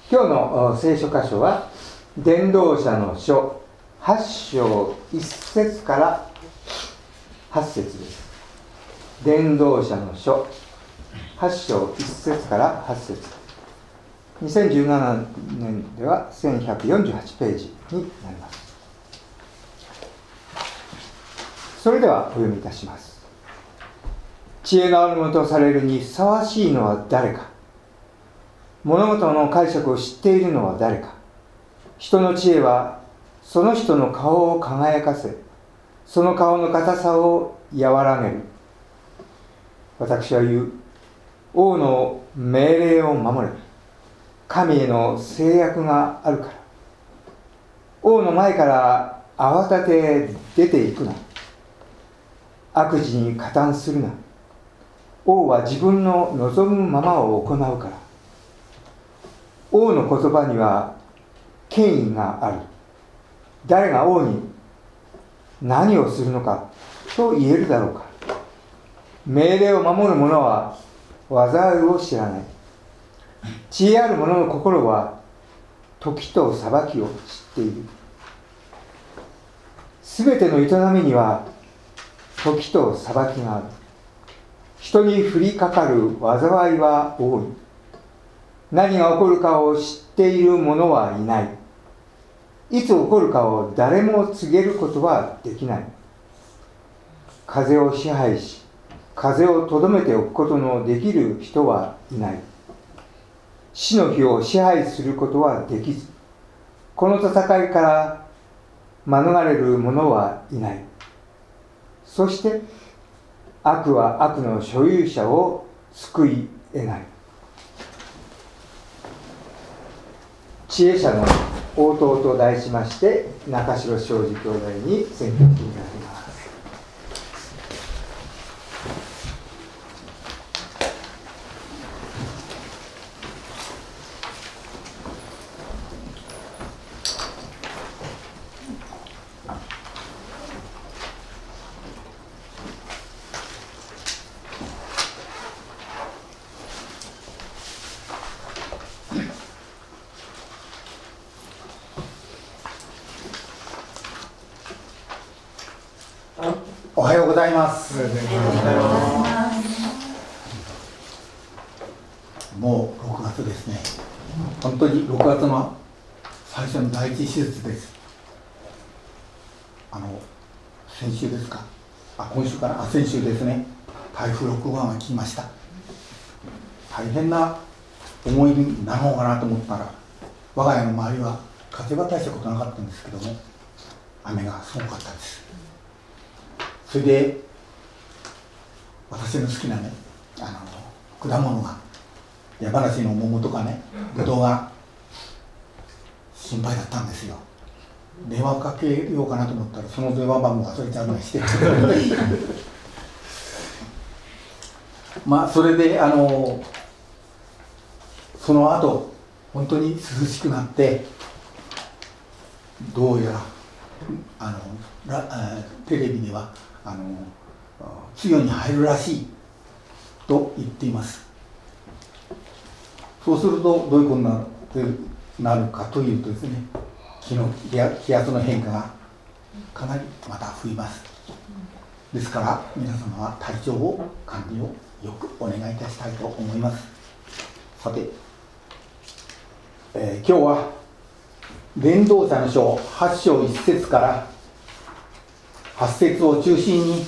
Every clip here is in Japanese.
今日の聖書箇所は伝道者の書8章1節から8節です。伝道者の書8章1節から8節、2017年では1148ページになります。それではお読みいたします。知恵のあるものとされるにふさわしいのは誰か。物事の解釈を知っているのは誰か。人の知恵はその人の顔を輝かせ、その顔の硬さを和らげる。私は言う。王の命令を守れ。神への制約があるから。王の前から慌てて出ていくな。悪事に加担するな。王は自分の望むままを行うから。王の言葉には権威がある。誰が王に何をするのかと言えるだろうか。命令を守る者は災いを知らない。知恵ある者の心は時と裁きを知っている。すべての営みには時と裁きがある。人に降りかかる災いは多い。何が起こるかを知っている者はいない。いつ起こるかを誰も告げることはできない。風を支配し、風をとどめておくことのできる人はいない。死の日を支配することはできず、この戦いから免れる者はいない。そして悪は悪の所有者を救い得ない。知恵者の応答と題しまして、中城昌司兄弟に選挙していただきます。 おはようございます。もう6月ですね。本当に6月の最初の第一手術です。先週ですか、今週から先週ですね、台風6号が来ました。大変な思いになろうかなと思ったら、我が家の周りは風は大したことなかったんですけども、雨がすごかったです。それで私の好きなね、果物が山梨の桃とかね、ぶどうが心配だったんですよ。電話かけようかなと思ったら、その電話番号忘れちゃいましてそれでその後本当に涼しくなって、どうやらテレビでは梅雨に入るらしいと言っています。そうするとどういうことになるかというとですね、気圧の変化がかなりまた増えます。ですから皆様は体調を管理をよくお願いいたしたいと思います。さて、今日は伝道者の書8章1節から8節を中心に、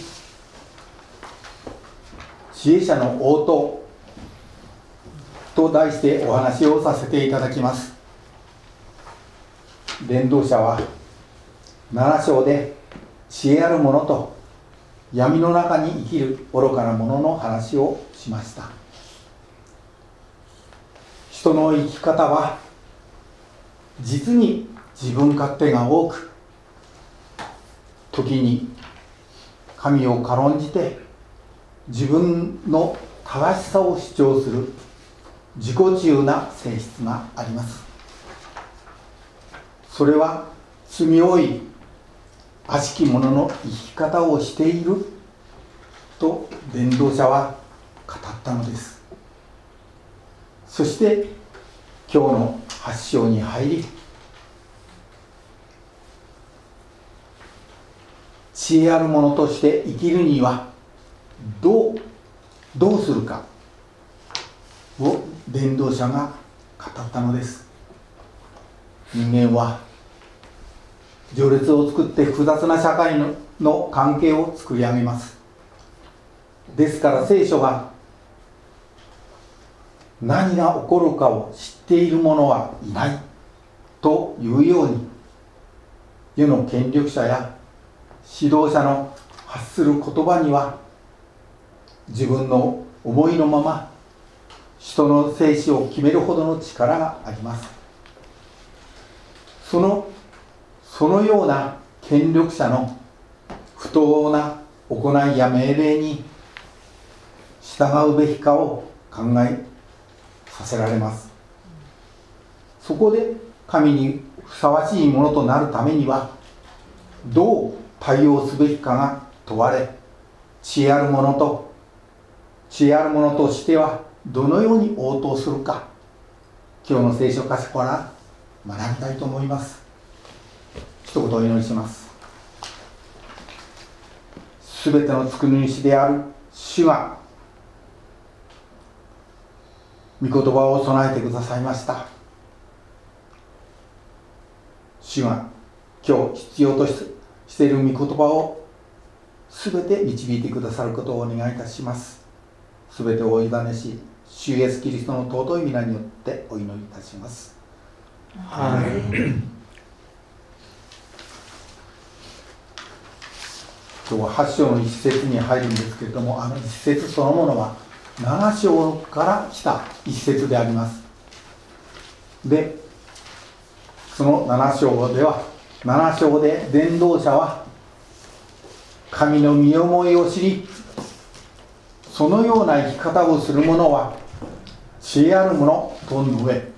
知恵者の応答と題してお話をさせていただきます。伝道者は7章で知恵ある者と闇の中に生きる愚かな者の話をしました。人の生き方は実に自分勝手が多く、時に神を軽んじて自分の正しさを主張する自己中な性質があります。それは罪多い悪しき者の生き方をしていると伝道者は語ったのです。そして今日の 8章に入り、知恵ある者として生きるにはどうするかを伝道者が語ったのです。人間は序列を作って複雑な社会の関係を作り上げます。ですから聖書が何が起こるかを知っている者はいないというように、世の権力者や指導者の発する言葉には自分の思いのまま人の生死を決めるほどの力があります。そのような権力者の不当な行いや命令に従うべきかを考えさせられます。そこで神にふさわしいものとなるためにはどう対応すべきかが問われ、知恵ある者としてはどのように応答するか、今日の聖書箇所から学びたいと思います。一言お祈りします。すべての作り主である主が御言葉を備えてくださいました。主が今日必要としている御言葉をすべて導いてくださることをお願いいたします。すべてをお委ねし、主イエスキリストの尊い皆によってお祈りいたします。 はい。 今日は8章の一節に入るんですけれども、一節そのものは7章から来た一節であります。で、その7章で伝道者は神の身思いを知り、そのような生き方をする者は知恵ある者と述べ、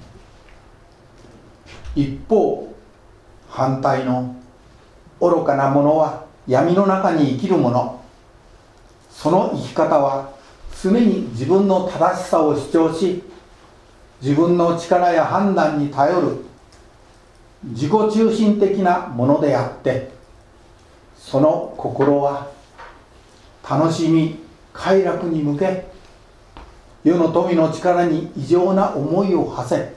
一方反対の愚かな者は闇の中に生きる者、その生き方は常に自分の正しさを主張し、自分の力や判断に頼る自己中心的なものであって、その心は楽しみ快楽に向け、世の富の力に異常な思いを馳せ、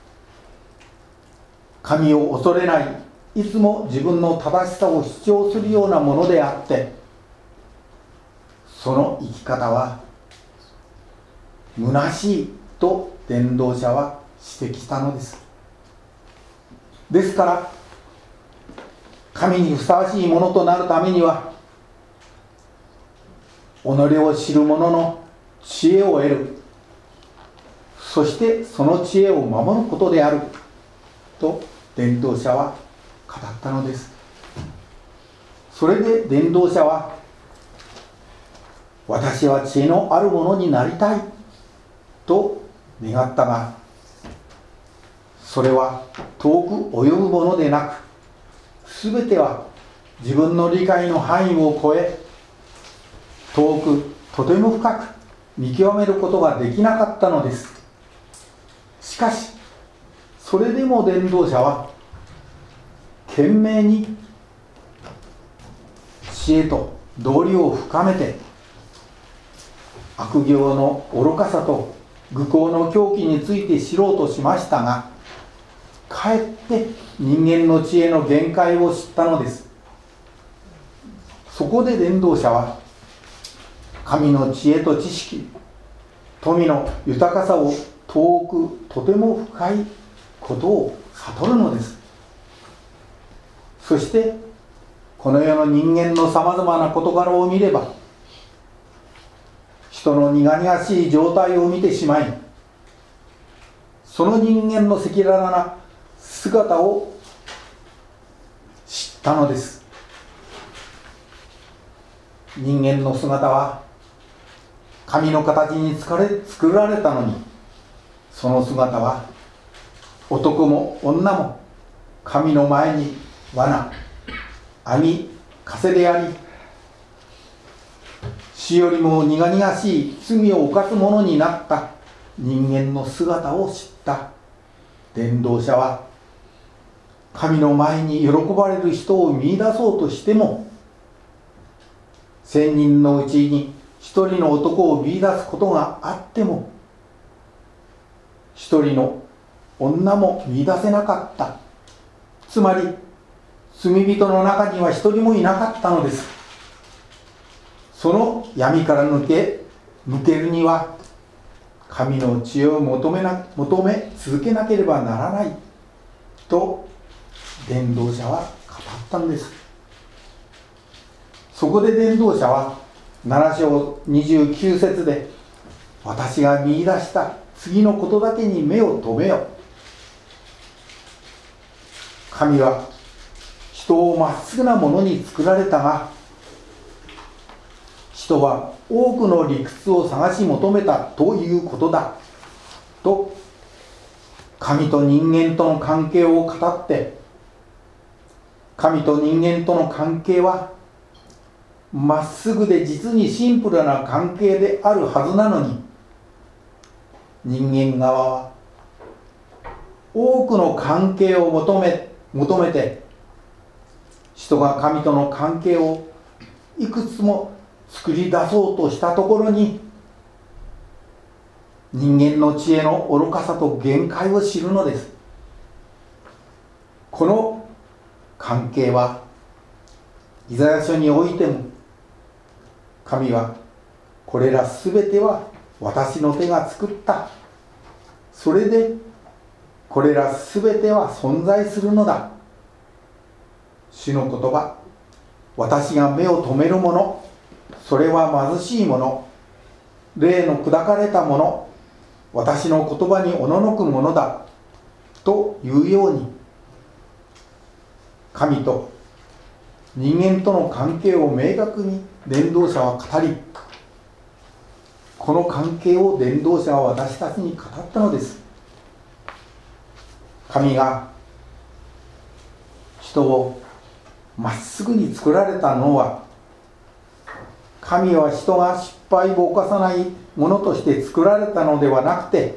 神を恐れない、いつも自分の正しさを主張するようなものであって、その生き方は虚しいと伝道者は指摘したのです。ですから神にふさわしいものとなるためには、己を知る者の知恵を得る、そしてその知恵を守ることであると伝道者は語ったのです。それで伝道者は、私は知恵のある者になりたいと願ったが、それは遠く及ぶものでなく、すべては自分の理解の範囲を超え、遠くとても深く見極めることができなかったのです。しかしそれでも伝道者は懸命に知恵と道理を深めて、悪行の愚かさと愚行の狂気について知ろうとしましたが、かえって人間の知恵の限界を知ったのです。そこで伝道者は、神の知恵と知識、富の豊かさを遠くとても深いことを悟るのです。そしてこの世の人間のさまざまな事柄を見れば、人の苦々しい状態を見てしまい、その人間の赤裸々な姿を知ったのです。人間の姿は神の形に作られたのに、その姿は男も女も神の前に罠、網、枷であり、死よりも苦々しい罪を犯す者になった人間の姿を知った。 伝道者は神の前に喜ばれる人を見出そうとしても、1000人のうちに1人の男を見出すことがあっても、1人の女も見出せなかった。つまり罪人の中には1人もいなかったのです。その闇から抜けるには、神の知恵を求め続けなければならないと伝道者は語ったんです。そこで伝道者は7章29節で、私が見出した次のことだけに目を留めよ。神は人をまっすぐなものに作られたが、人は多くの理屈を探し求めたということだと、神と人間との関係を語って、神と人間との関係はまっすぐで実にシンプルな関係であるはずなのに、人間側は多くの関係を求めて、人が神との関係をいくつも作り出そうとしたところに、人間の知恵の愚かさと限界を知るのです。この関係はイザヤ書においても、神はこれらすべては私の手が作った、それでこれらすべては存在するのだ、主の言葉、私が目を留めるもの、それは貧しいもの、霊の砕かれたもの、私の言葉におののくものだというように、神と人間との関係を明確に伝道者は語り、この関係を伝道者は私たちに語ったのです。神が人をまっすぐに作られたのは、神は人が失敗を犯さないものとして作られたのではなくて、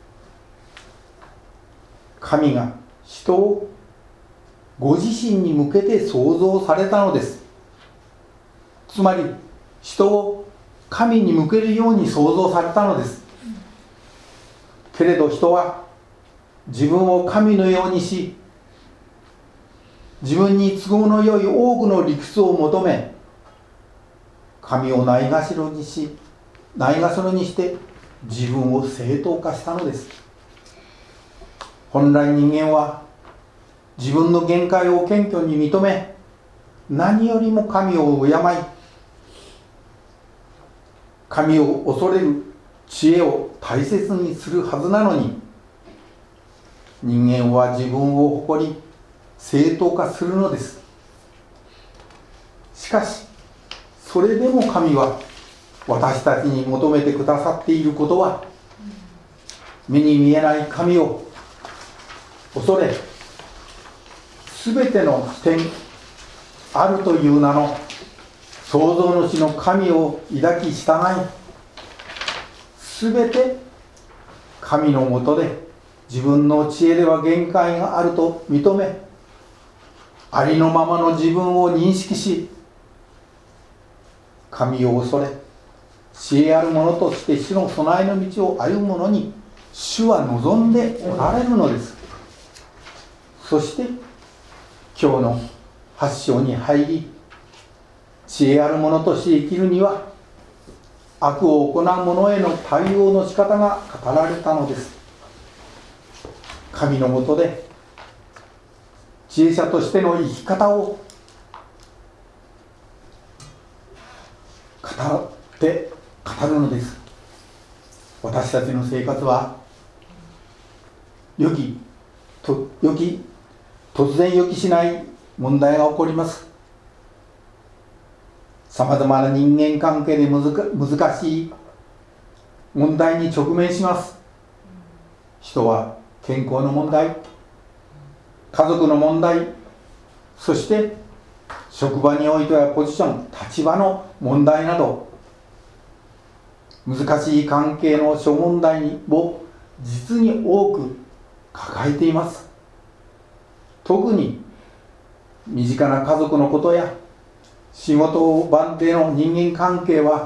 神が人をご自身に向けて創造されたのです。つまり人を神に向けるように創造されたのです。けれど人は自分を神のようにし、自分に都合のよい多くの理屈を求め、神をないがしろにして自分を正当化したのです。本来人間は自分の限界を謙虚に認め、何よりも神を敬い、神を恐れる知恵を大切にするはずなのに、人間は自分を誇り正当化するのです。しかしそれでも神は私たちに求めてくださっていることは、目に見えない神を恐れ、すべての起点あるという名の創造主の神を抱き従い、すべて神のもとで自分の知恵では限界があると認め、ありのままの自分を認識し、神を恐れ知恵ある者として主の備えの道を歩む者に主は望んでおられるのです。そして今日の8章に入り、知恵ある者として生きるには悪を行う者への対応の仕方が語られたのです。神のもとで知恵者としての生き方を語るのです。私たちの生活は突然予期しない問題が起こります。さまざまな人間関係で難しい問題に直面します。人は健康の問題、家族の問題、そして職場においてはポジション、立場の問題など、難しい関係の諸問題を実に多く抱えています。特に身近な家族のことや仕事場での人間関係は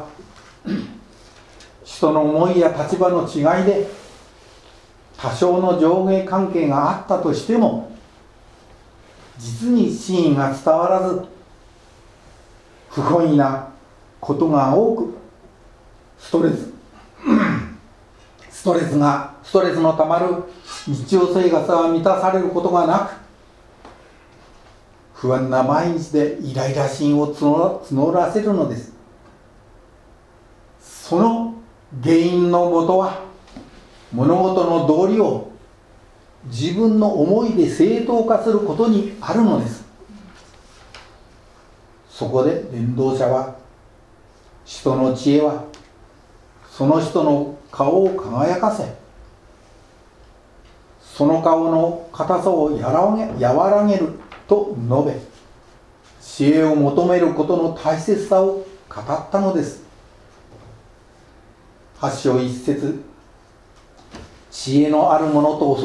人の思いや立場の違いで多少の上下関係があったとしても実に真意が伝わらず不本意なことが多くストレスのたまる日常生活は満たされることがなく不安な毎日でイライラ心を募らせるのです。その原因のもとは物事の道理を自分の思いで正当化することにあるのです。そこで伝道者は人の知恵はその人の顔を輝かせその顔の硬さを和らげると述べ知恵を求めることの大切さを語ったのです。8章1節知恵のあるものと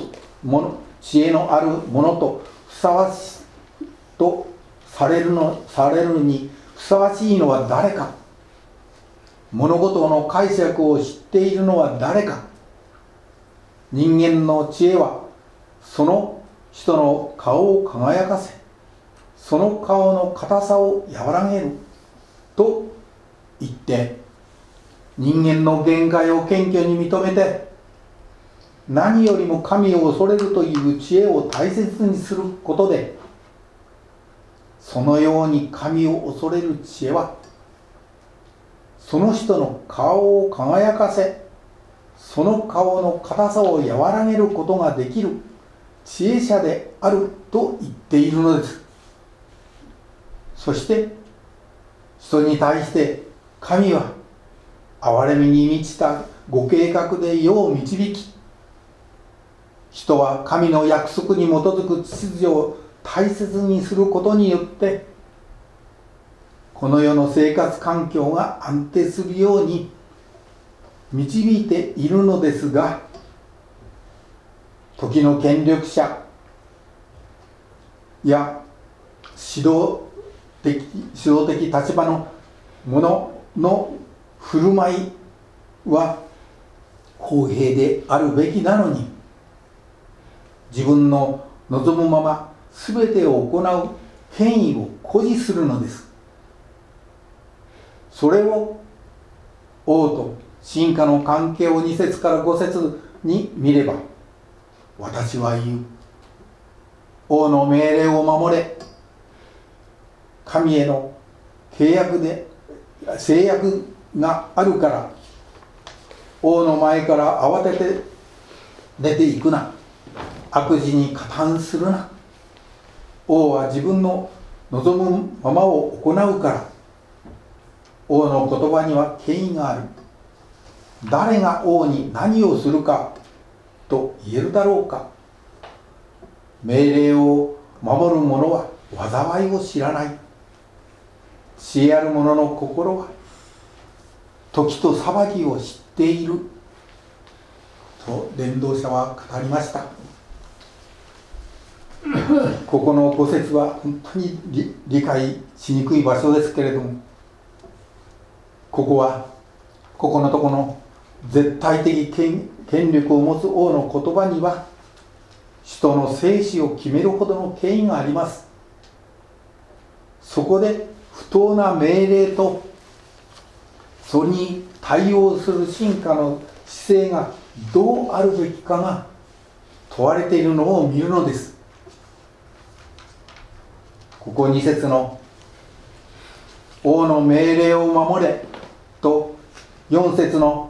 ふさわしいとされるにふさわしいのは誰か物事の解釈を知っているのは誰か人間の知恵はその人の顔を輝かせその顔の硬さを和らげると言って人間の限界を謙虚に認めて何よりも神を恐れるという知恵を大切にすることでそのように神を恐れる知恵はその人の顔を輝かせその顔の硬さを和らげることができる知恵者であると言っているのです。そして人に対して神は憐れみに満ちたご計画で世を導き人は神の約束に基づく秩序を大切にすることによってこの世の生活環境が安定するように導いているのですが時の権力者や指導的立場の者の振る舞いは公平であるべきなのに自分の望むまま全てを行う権威を誇示するのです。それを王と臣下の関係を2節から5節に見れば私は言う王の命令を守れ神への制約があるから王の前から慌てて出ていくな悪事に加担するな王は自分の望むままを行うから王の言葉には権威がある誰が王に何をするかと言えるだろうか命令を守る者は災いを知らない知恵ある者の心は時と裁きを知っていると伝道者は語りました。ここの5節は本当に理解しにくい場所ですけれどもここのところの絶対的権力を持つ王の言葉には人の生死を決めるほどの権威があります。そこで不当な命令とそれに対応する臣下の姿勢がどうあるべきかが問われているのを見るのです。ここ2節の王の命令を守れと4節の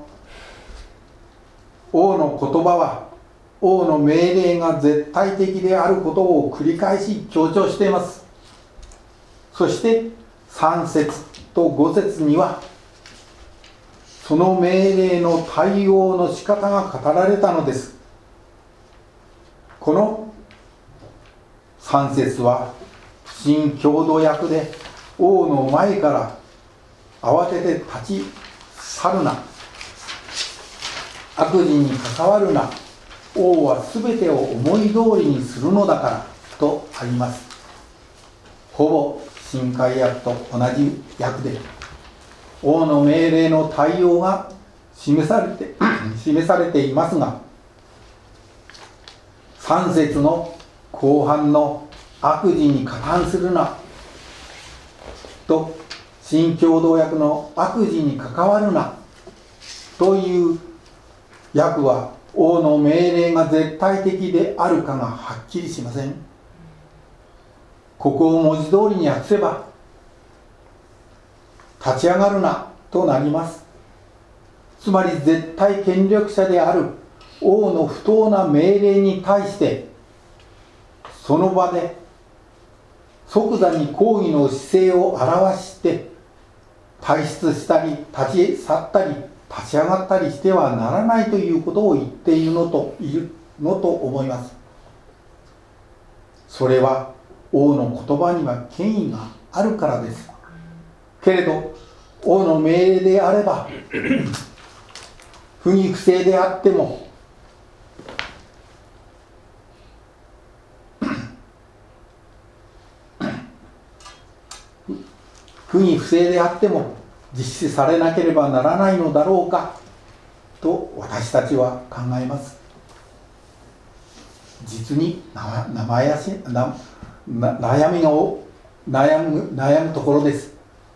王の言葉は王の命令が絶対的であることを繰り返し強調しています。そして3節と5節にはその命令の対応の仕方が語られたのです。この3節は不信共同役で王の前から慌てて立ち去るな悪事に関わるな王はすべてを思い通りにするのだからとあります。ほぼ新海訳と同じ訳で、王の命令の対応が示されていますが、3節の後半の悪事に加担するなと、新共同訳の悪事に関わるなという訳は、王の命令が絶対的であるかがはっきりしません。ここを文字通りに訳せば、立ち上がるなとなります。つまり絶対権力者である王の不当な命令に対して、その場で即座に抗議の姿勢を表して退出したり立ち去ったり立ち上がったりしてはならないということを言っているのと思います。それは王の言葉には権威があるからです。けれど王の命令であれば不義不正であっても不義不正であっても実施されなければならないのだろうかと私たちは考えます。実に悩むところです。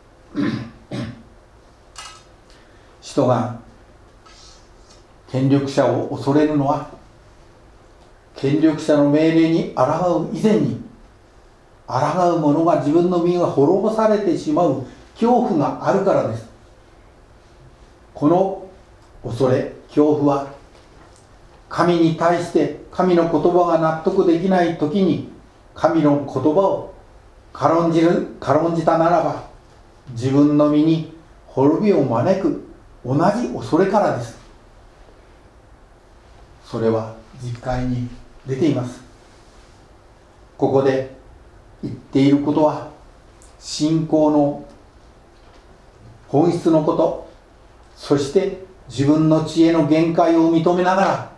人が権力者を恐れるのは、権力者の命令に抗う以前に、抗う者が自分の身が滅ぼされてしまう恐怖があるからです。この恐怖は、神に対して神の言葉が納得できないときに神の言葉を軽んじたならば、自分の身に滅びを招く同じ恐れからです。それは実会に出ています。ここで言っていることは、信仰の本質のこと、そして自分の知恵の限界を認めながら、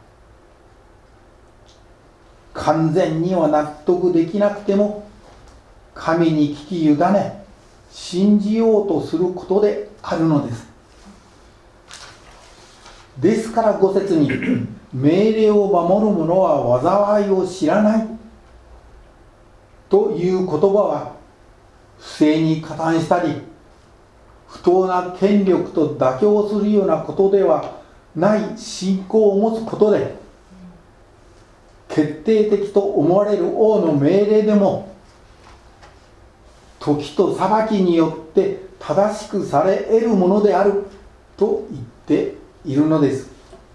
完全には納得できなくても神に聞き委ね信じようとすることであるのです。ですから5節に命令を守る者は災いを知らないという言葉は、不正に加担したり不当な権力と妥協するようなことではない信仰を持つことで、決定的と思われる王の命令でも時と裁きによって正しくされ得るものであると言っているのです。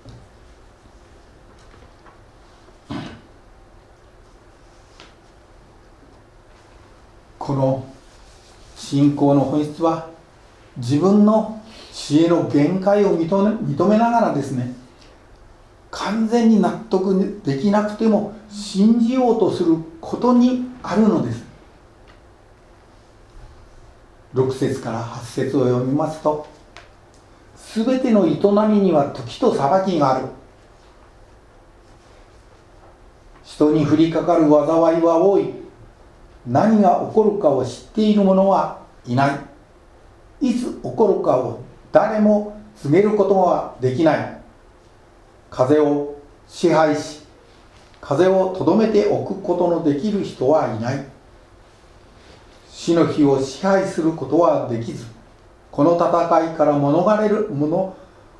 この信仰の本質は、自分の知恵の限界を認めながらですね、完全に納得できなくても信じようとすることにあるのです。6節から8節を読みますと、すべての営みには時と裁きがある。人に降りかかる災いは多い。何が起こるかを知っている者はいない。いつ起こるかを誰も告げることはできない。風を支配し、風をとどめておくことのできる人はいない。死の日を支配することはできず、この戦いから免れる者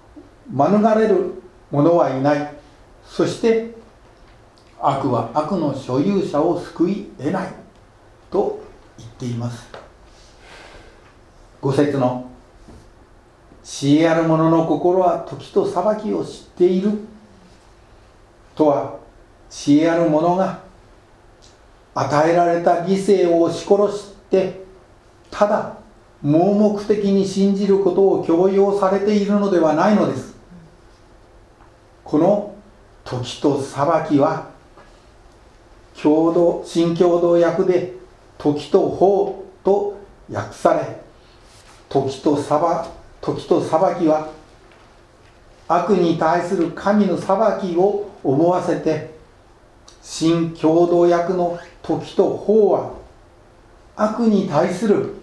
はいない。そして悪は悪の所有者を救い得ないと言っています。5節の知恵ある者の心は時と裁きを知っているとは、知恵ある者が与えられた犠牲を押し殺してただ盲目的に信じることを強要されているのではないのです。この時と裁きは新共同訳で時と法と訳され、時と裁きは悪に対する神の裁きを思わせて、新共同訳の時と法は悪に対する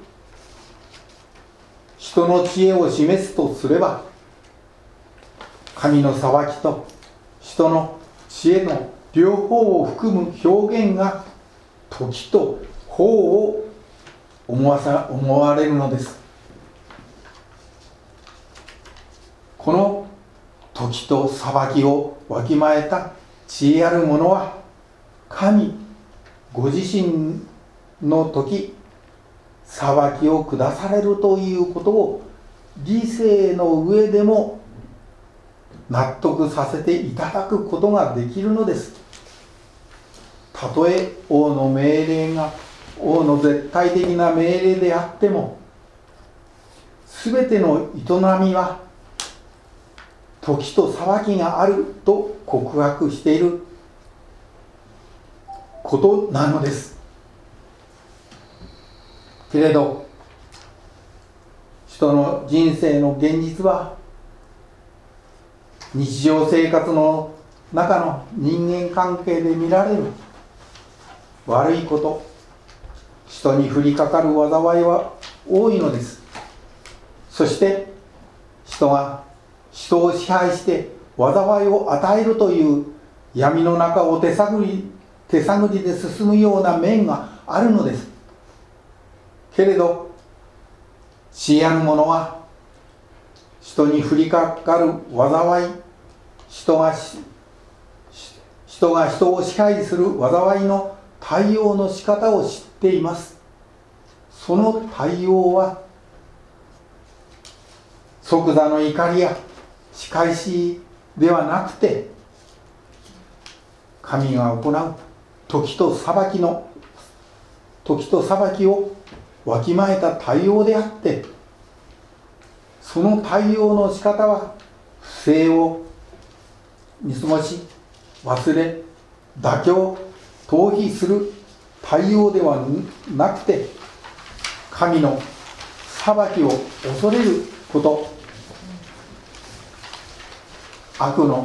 人の知恵を示すとすれば、神の裁きと人の知恵の両方を含む表現が時と法を思われるのです。この時と裁きをわきまえた知恵ある者は、神ご自身の時裁きを下されるということを理性の上でも納得させていただくことができるのです。たとえ王の命令が王の絶対的な命令であっても、すべての営みは時と裁きがあると告白していることなのです。けれど、人の人生の現実は、日常生活の中の人間関係で見られる悪いこと、人に降りかかる災いは多いのです。そして人が人を支配して災いを与えるという闇の中を手探りで進むような面があるのです。けれど、知恵ある者は人に降りかかる災い、人が人を支配する災いの対応の仕方を知っています。その対応は、即座の怒りや仕返しではなくて、神が行う時と裁きをわきまえた対応であって、その対応の仕方は不正を見過ごし、忘れ、妥協、逃避する対応ではなくて、神の裁きを恐れること、悪の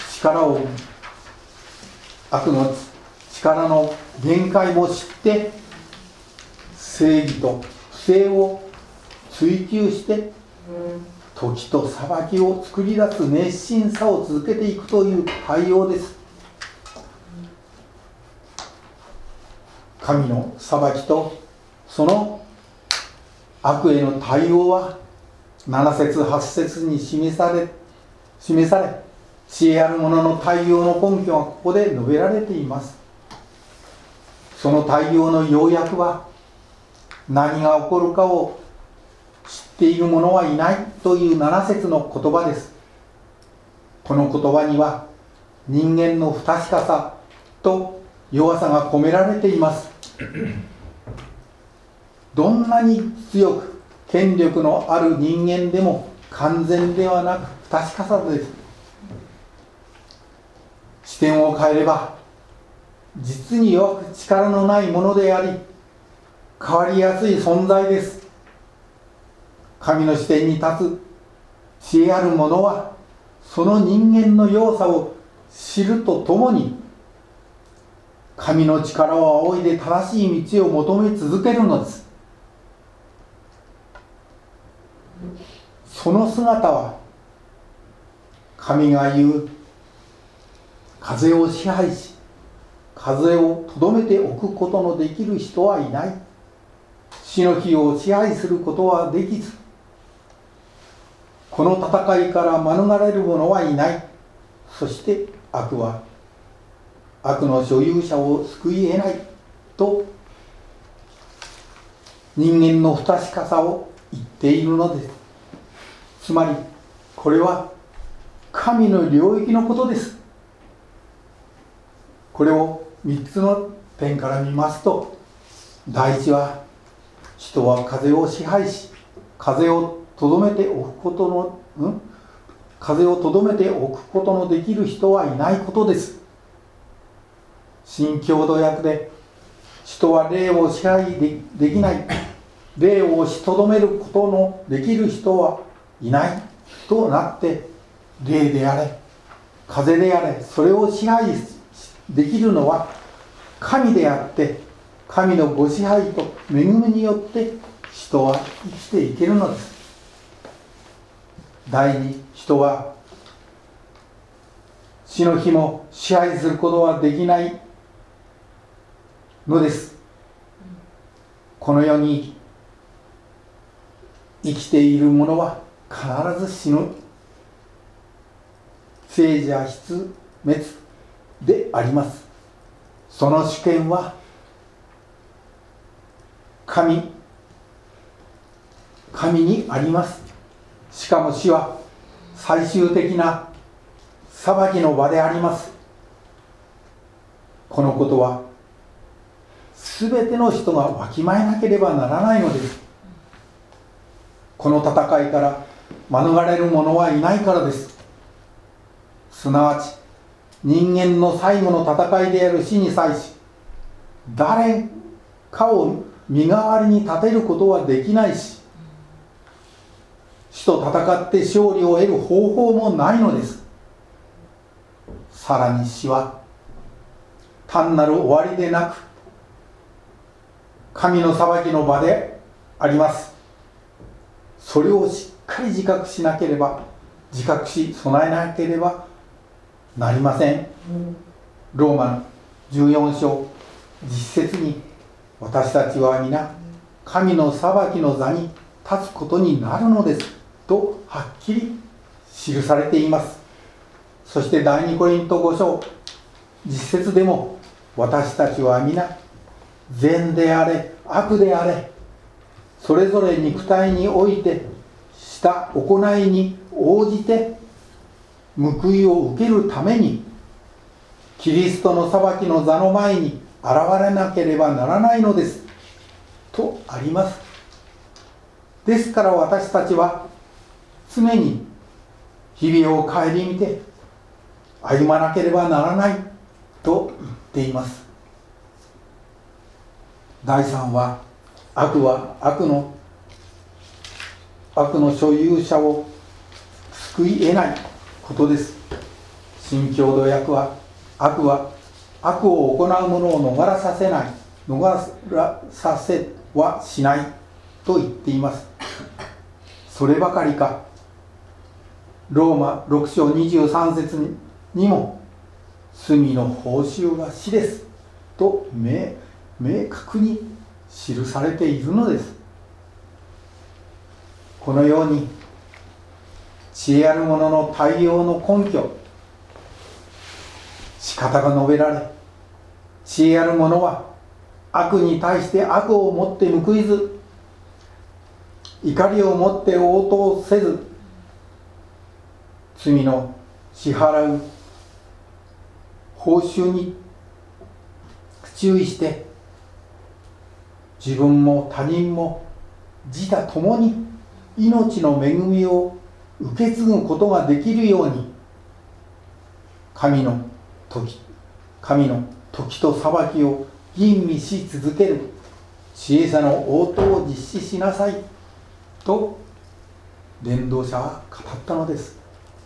力の限界を知って、正義と不正を追求して時と裁きを作り出す熱心さを続けていくという対応です。神の裁きとその悪への対応は7節8節に示され、知恵ある者の対応の根拠はここで述べられています。その対応の要約は、何が起こるかを知っている者はいないという7節の言葉です。この言葉には人間の不確かさと弱さが込められています。どんなに強く権力のある人間でも完全ではなく不確かさです。視点を変えれば、実に弱く力のないものであり、変わりやすい存在です。神の視点に立つ知恵ある者は、その人間の弱さを知るとともに、神の力を仰いで正しい道を求め続けるのです。その姿は、神が言う、風を支配し、風をとどめておくことのできる人はいない。死の日を支配することはできず、この戦いから免れる者はいない。そして悪の所有者を救い得ないと、人間の不確かさを言っているのです。つまりこれは神の領域のことです。これを3つの点から見ますと、第一は、人は風を支配し、風をとどめておくことのできる人はいないことです。新共同訳で、人は霊を支配できない、霊を押しとどめることのできる人はいないとなって、霊であれ、 風であれ、それを支配できるのは神であって、神のご支配と恵みによって人は生きていけるのです。第二、人は死の日も支配することはできないのです。この世に生きている者は必ず死ぬ。生者失滅であります。その主権は神にあります。しかも死は最終的な裁きの場であります。このことはすべての人がわきまえなければならないのです。この戦いから免れる者はいないからです。すなわち人間の最後の戦いである死に際し、誰かを身代わりに立てることはできないし、死と戦って勝利を得る方法もないのです。さらに死は単なる終わりでなく、神の裁きの場であります。それをしっかり自覚し備えなければなりません。ローマの14章10節に、私たちは皆神の裁きの座に立つことになるのですとはっきり記されています。そして第2コリント5章10節でも、私たちは皆善であれ悪であれ、それぞれ肉体においてした行いに応じて報いを受けるために、キリストの裁きの座の前に現れなければならないのですとあります。ですから私たちは常に日々を顧みて歩まなければならないと言っています。第3は、悪の所有者を救い得ないことです。新共同訳は、悪を行う者を逃させはしないと言っています。そればかりか、ローマ6章23節にも、罪の報酬は死ですと明確に記されているのです。このように知恵ある者の対応の根拠、仕方が述べられ、知恵ある者は悪に対して悪をもって報いず、怒りをもって応答せず、罪の支払う報酬に注意して、自分も他人も自他ともに命の恵みを受け継ぐことができるように、神の時と裁きを吟味し続ける知恵者の応答を実施しなさいと伝道者は語ったのです。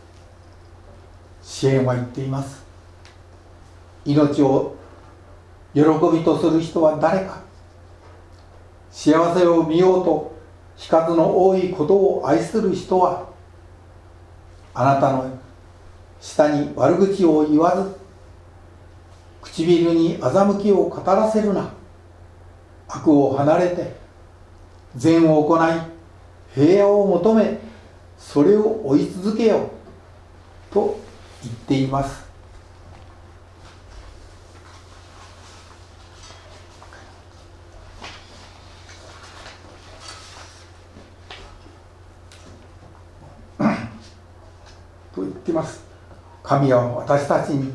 支援は言っています。命を喜びとする人は誰か。幸せを見ようと非数の多いことを愛する人は、あなたの舌に悪口を言わず、唇に欺きを語らせるな。悪を離れて善を行い、平和を求め、それを追い続けよと言っています。と言っています。神は私たちに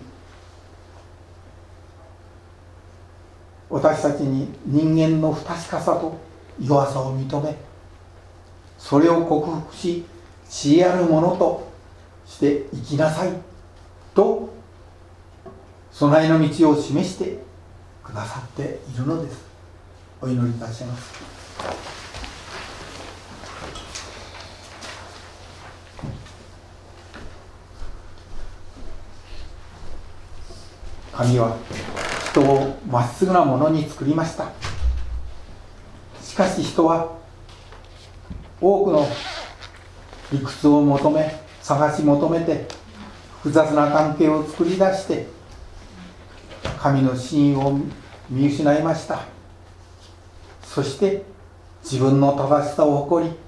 人間の不確かさと弱さを認め、それを克服し、知恵あるものとして生きなさいと備えの道を示してくださっているのです。お祈りいたします。 神は人をまっすぐなものに作りました。しかし人は多くの理屈を求め、探し求めて複雑な関係を作り出して神の真意を見失いました。そして自分の正しさを誇り、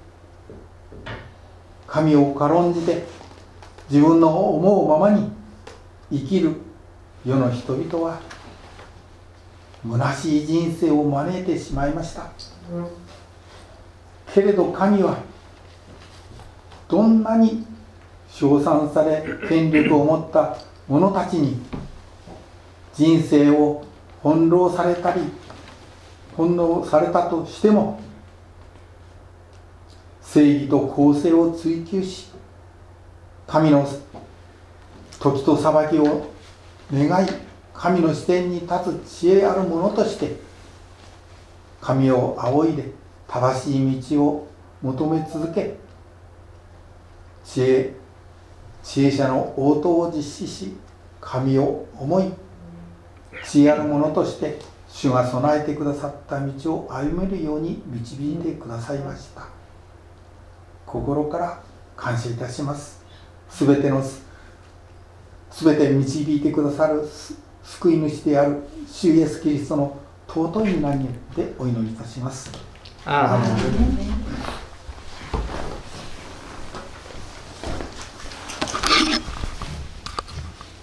神を軽んじて自分の思うままに生きる世の人々は虚しい人生を招いてしまいました。けれど神はどんなに称賛され権力を持った者たちに人生を翻弄されたとしても、正義と公正を追求し、神の時と裁きを願い、神の視点に立つ知恵ある者として神を仰いで正しい道を求め続け、知恵者の応答を実施し、神を思い知恵ある者として主が備えてくださった道を歩めるように導いてくださいました。心から感謝いたします。すべて導いてくださる救い主である主イエスキリストの尊い皆によってお祈りいたします。 アーメン。